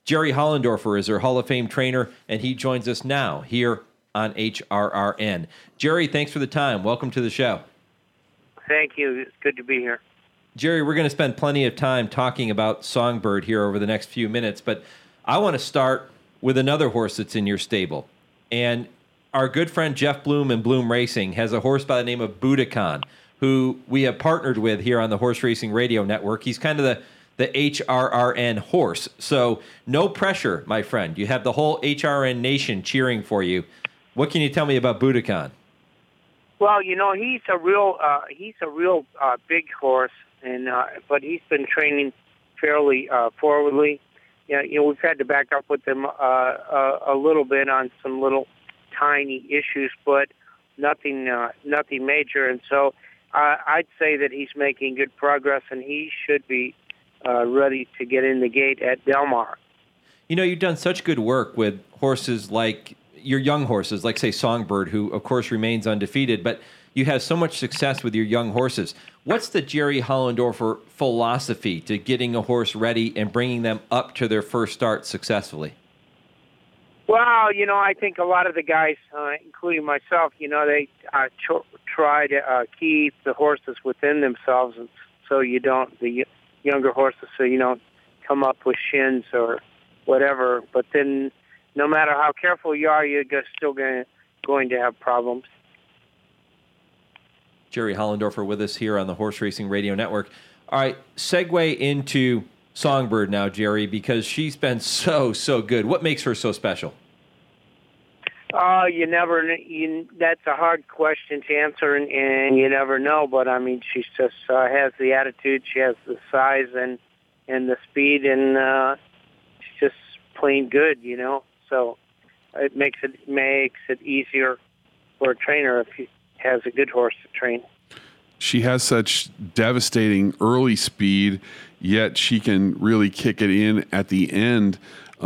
Jerry Hollendorfer is her Hall of Fame trainer, and he joins us now here on HRRN. Jerry, thanks for the time. Welcome to the show. Thank you. It's good to be here. Jerry, we're going to spend plenty of time talking about Songbird here over the next few minutes, but I want to start with another horse that's in your stable. And our good friend Jeff Bloom and Bloom Racing has a horse by the name of Budokan, who we have partnered with here on the Horse Racing Radio Network. He's kind of the HRRN horse. So no pressure, my friend. You have the whole HRN nation cheering for you. What can you tell me about Budokan? Well, he's a real big horse, and but he's been training fairly forwardly. We've had to back up with him a little bit on some little tiny issues, but nothing major. And so I'd say that he's making good progress, and he should be ready to get in the gate at Del Mar. You've done such good work with horses like your young horses, like, say, Songbird, who, of course, remains undefeated, but you have so much success with your young horses. What's the Jerry Hollendorfer philosophy to getting a horse ready and bringing them up to their first start successfully? Well, I think a lot of the guys, including myself, they try to keep the horses within themselves, and so the younger horses, so you don't come up with shins or whatever. But then, no matter how careful you are, you're still going to have problems. Jerry Hollendorfer with us here on the Horse Racing Radio Network. All right, segue into Songbird now, Jerry, because she's been so good. What makes her so special? That's a hard question to answer, and you never know. But I mean, she just has the attitude, she has the size and the speed, and she's just plain good, So it makes it easier for a trainer if he has a good horse to train. She has such devastating early speed, yet she can really kick it in at the end.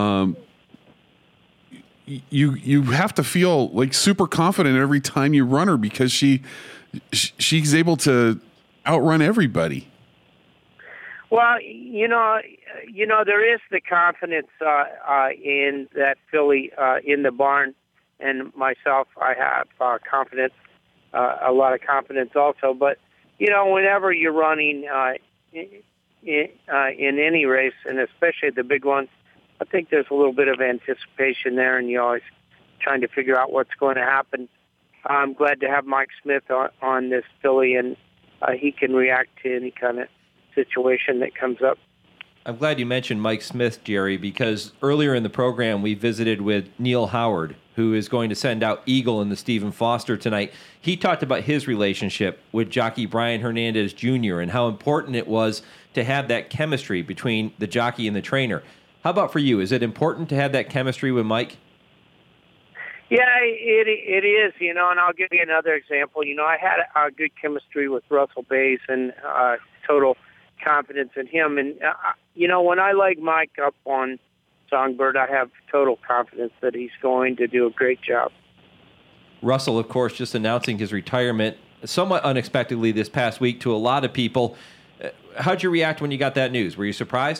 You have to feel like super confident every time you run her because she's able to outrun everybody. Well, there is the confidence in that filly in the barn, and myself, I have confidence, a lot of confidence also. But whenever you're running in any race, and especially the big ones, I think there's a little bit of anticipation there, and you're always trying to figure out what's going to happen. I'm glad to have Mike Smith on this filly, and he can react to any kind of situation that comes up. I'm glad you mentioned Mike Smith, Jerry, because earlier in the program we visited with Neil Howard, who is going to send out Eagle in the Stephen Foster tonight. He talked about his relationship with jockey Brian Hernandez Jr. and how important it was to have that chemistry between the jockey and the trainer. How about for you? Is it important to have that chemistry with Mike? Yeah, it is, and I'll give you another example. I had a good chemistry with Russell Bays and total confidence in him. And, when I leg Mike up on Songbird, I have total confidence that he's going to do a great job. Russell, of course, just announcing his retirement somewhat unexpectedly this past week to a lot of people. How'd you react when you got that news? Were you surprised?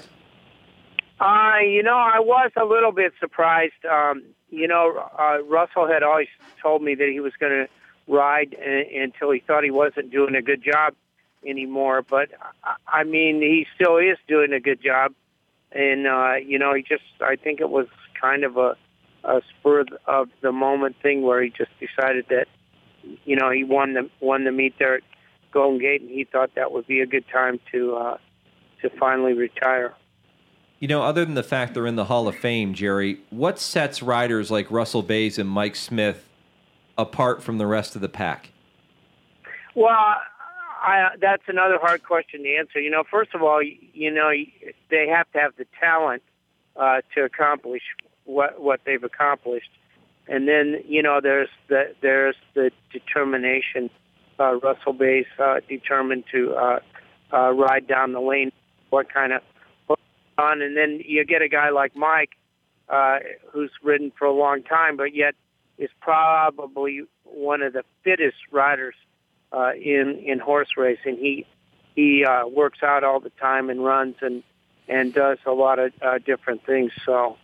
I was a little bit surprised. Russell had always told me that he was going to ride until he thought he wasn't doing a good job anymore. But, I mean, he still is doing a good job. And, I think it was kind of a spur of the moment thing where he just decided that, he won the meet there at Golden Gate, and he thought that would be a good time to finally retire. Other than the fact they're in the Hall of Fame, Jerry, what sets riders like Russell Bays and Mike Smith apart from the rest of the pack? Well, that's another hard question to answer. First of all, they have to have the talent to accomplish what they've accomplished. And then, there's the determination. Russell Bays determined to ride down the lane, what kind of on, and then you get a guy like Mike, who's ridden for a long time, but yet is probably one of the fittest riders in horse racing. He works out all the time and runs, and and does a lot of different things. So,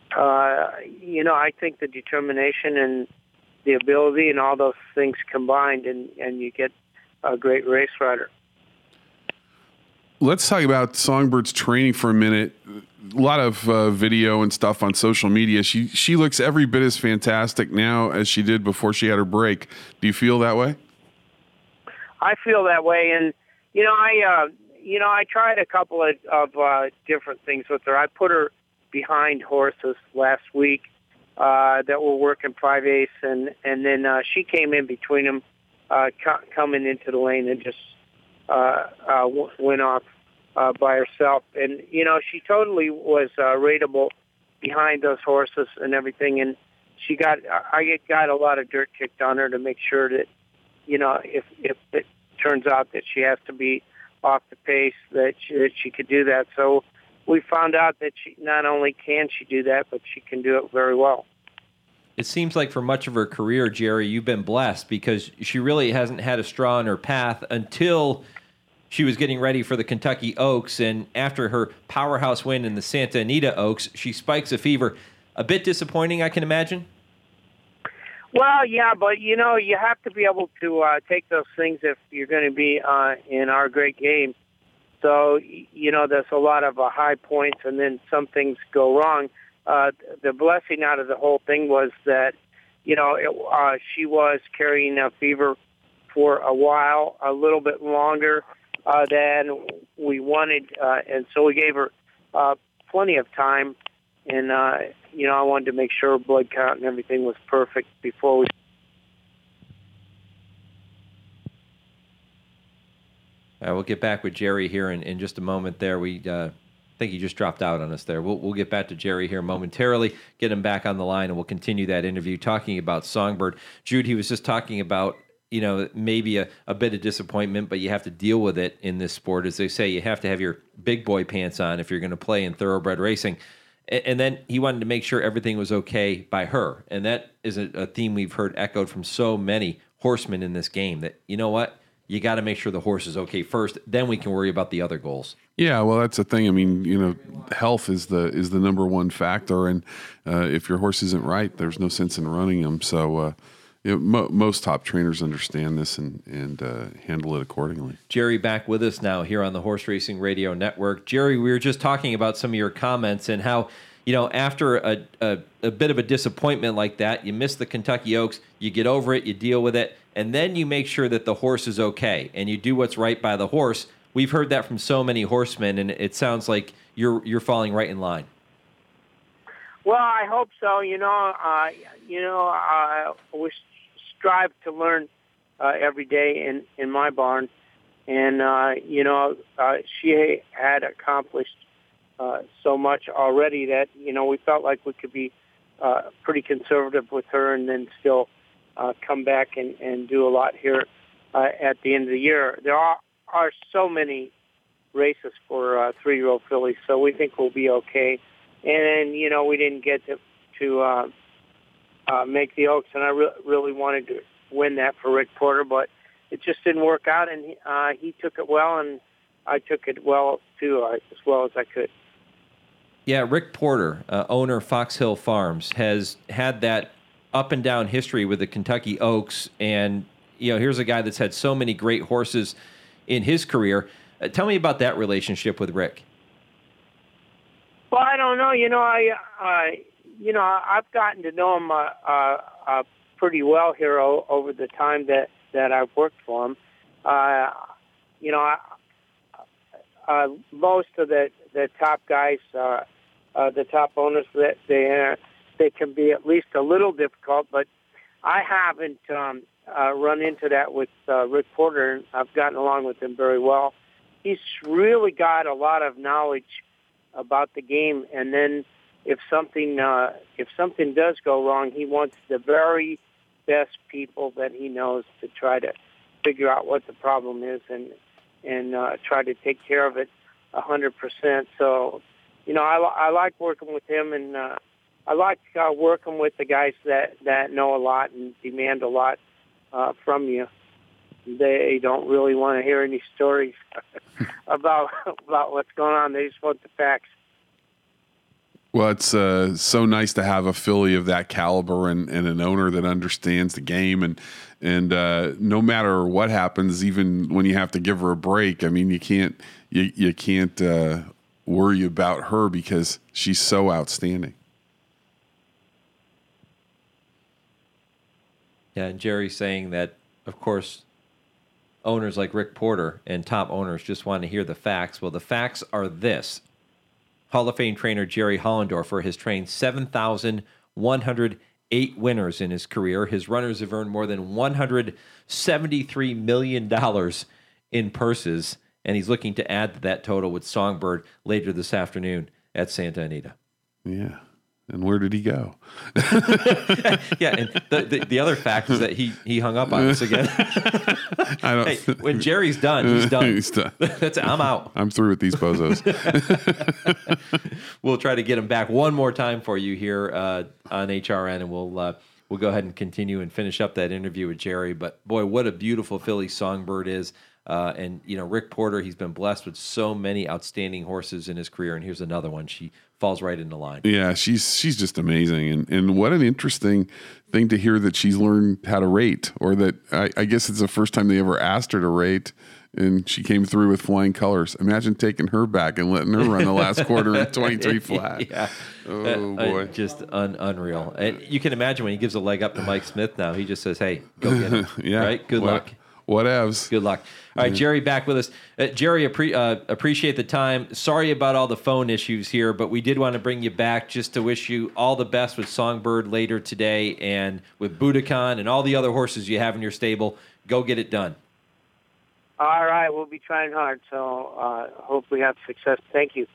I think the determination and the ability and all those things combined, and you get a great race rider. Let's talk about Songbird's training for a minute. A lot of video and stuff on social media. She looks every bit as fantastic now as she did before she had her break. Do you feel that way? I feel that way, and I tried a couple of different things with her. I put her behind horses last week that were working 5/8, and then she came in between them, coming into the lane and just went off by herself. And she totally was rateable behind those horses and everything. And I got a lot of dirt kicked on her to make sure that if it turns out that she has to be off the pace, that she could do that. So we found out that she not only can she do that, but she can do it very well. It seems like for much of her career, Jerry, you've been blessed because she really hasn't had a straw in her path until she was getting ready for the Kentucky Oaks. And after her powerhouse win in the Santa Anita Oaks, she spikes a fever. A bit disappointing, I can imagine. Well, yeah, but, you have to be able to take those things if you're going to be in our great game. So, there's a lot of high points, and then some things go wrong. The blessing out of the whole thing was that, she was carrying a fever for a while, a little bit longer than we wanted, and so we gave her plenty of time. And, I wanted to make sure blood count and everything was perfect before we... We'll get back with Jerry here in just a moment there. We think he just dropped out on us there. We'll get back to Jerry here momentarily, get him back on the line, and we'll continue that interview talking about Songbird. Jude, he was just talking about, maybe a bit of disappointment, but you have to deal with it in this sport. As they say, you have to have your big boy pants on if you're going to play in thoroughbred racing. And then he wanted to make sure everything was okay by her. And that is a theme we've heard echoed from so many horsemen in this game that, you know what? You got to make sure the horse is okay first. Then we can worry about the other goals. Yeah, well, that's the thing. I mean, health is the number one factor. And if your horse isn't right, there's no sense in running him. So most top trainers understand this and handle it accordingly. Jerry back with us now here on the Horse Racing Radio Network. Jerry, we were just talking about some of your comments and how, after a bit of a disappointment like that, you miss the Kentucky Oaks, you get over it, you deal with it, and then you make sure that the horse is okay and you do what's right by the horse. We've heard that from so many horsemen, and it sounds like you're falling right in line. Well, I hope so. We strive to learn every day in my barn, and she had accomplished so much already that we felt like we could be pretty conservative with her, and then still come back and do a lot here at the end of the year. There are so many races for 3-year-old fillies, so we think we'll be okay. And we didn't get to make the Oaks, and I really wanted to win that for Rick Porter, but it just didn't work out, and he took it well, and I took it well too, as well as I could. Yeah, Rick Porter, owner Fox Hill Farms, has had that up and down history with the Kentucky Oaks, and here's a guy that's had so many great horses in his career. Tell me about that relationship with Rick. Well, I don't know. I've gotten to know him pretty well here over the time that I've worked for him. Most of the top guys, the top owners, that they can be at least a little difficult, but I haven't run into that with Rick Porter, and I've gotten along with him very well. He's really got a lot of knowledge about the game, and then if something does go wrong, he wants the very best people that he knows to try to figure out what the problem is and try to take care of it 100%. So, I like working with him, and I like working with the guys that know a lot and demand a lot from you. they don't really want to hear any stories about what's going on. They just want the facts. Well, it's so nice to have a filly of that caliber and an owner that understands the game, and no matter what happens, even when you have to give her a break, I mean, you can't worry about her because she's so outstanding. Yeah, and Jerry's saying that, of course, owners like Rick Porter and top owners just want to hear the facts. Well, the facts are this. Hall of Fame trainer Jerry Hollendorfer has trained 7,108 winners in his career. His runners have earned more than $173 million in purses, and he's looking to add to that total with Songbird later this afternoon at Santa Anita. Yeah. And where did he go? Yeah, and the other fact is that he hung up on us again. Hey, when Jerry's done, he's done. He's done. I'm out. I'm through with these bozos. We'll try to get him back one more time for you here on HRN, and we'll go ahead and continue and finish up that interview with Jerry. But boy, what a beautiful filly Songbird is. And Rick Porter, he's been blessed with so many outstanding horses in his career, and here's another one. She falls right into line. Yeah, she's just amazing, and what an interesting thing to hear that she's learned how to rate, or that I guess it's the first time they ever asked her to rate, and she came through with flying colors. Imagine taking her back and letting her run the last quarter in 23 flat. Yeah. Oh boy, just unreal. And you can imagine when he gives a leg up to Mike Smith now, he just says, "Hey, go get him." Yeah, right. Good luck. Whatevs. Good luck. All right, Jerry, back with us. Jerry, appreciate the time. Sorry about all the phone issues here, but we did want to bring you back just to wish you all the best with Songbird later today and with Budokan and all the other horses you have in your stable. Go get it done. All right, we'll be trying hard, so hopefully have success. Thank you.